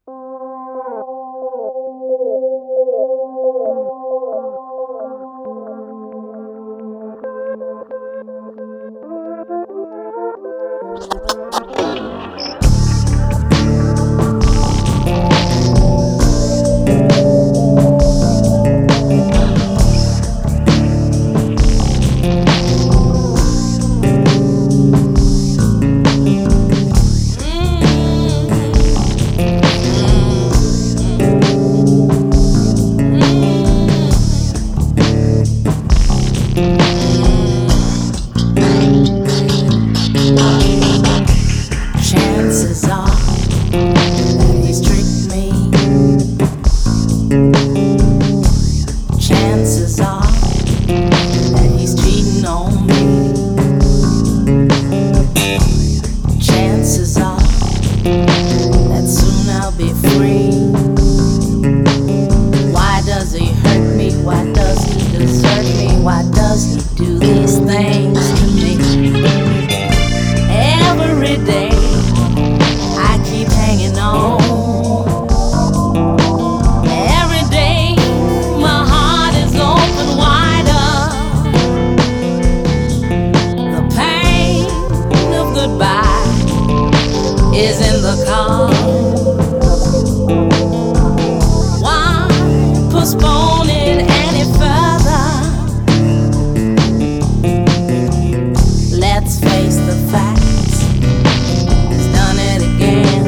Chances are that he's tricked me. Chances are that he's cheating on me. Chances are that soon I'll be free. Why does he hurt me? Why does he desert me? Why does he do these things to me? Every day I keep hanging on. Every day my heart is open wider. The pain of goodbye is in the car. Why postpone it any further? Let's face the facts. He's done it again.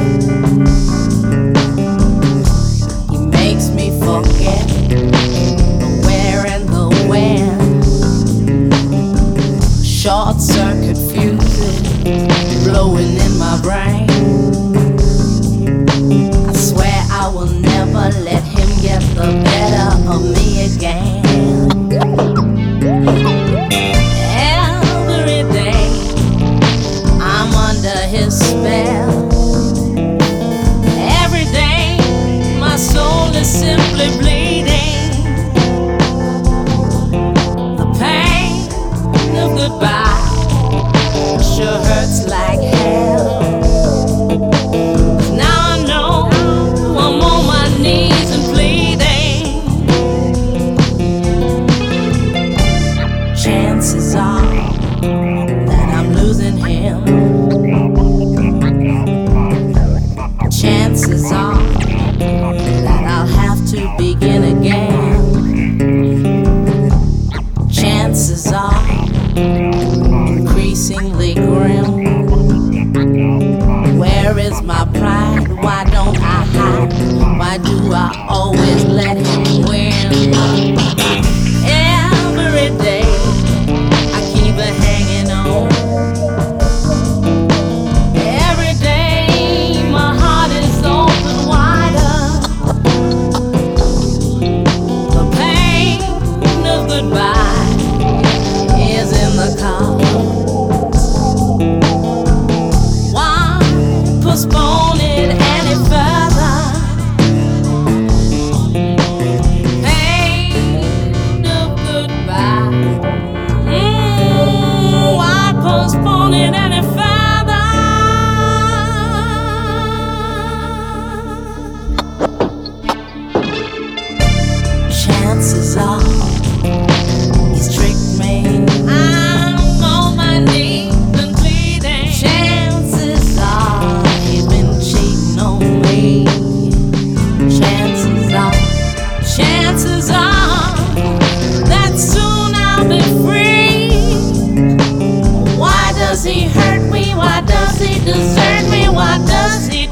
He makes me forget the where and the when. Short circuit fuses blowing in my brain. I swear I will never let him get the better of me again. Every day I'm under his spell. Every day my soul is simply bleeding. The pain of goodbye sure hurts like hell. Now I know I'm on my knees and pleading. Chances are that I'm losing him. Chances are that I'll have to begin again. Chances are increasingly grim. Where is my pride? Why don't I hide? Why do I always let him win? Every day I keep hanging on. Every day my heart is open wider. The pain of goodbye is in the cards. Why postpone it any further? Pain of goodbye. Why postpone it any further? Chances are he's tricked me. I'm on my knees and pleading. Chances are he's been cheating on me. Chances are that soon I'll be free. Why does he hurt me? Why does he desert me? Why does he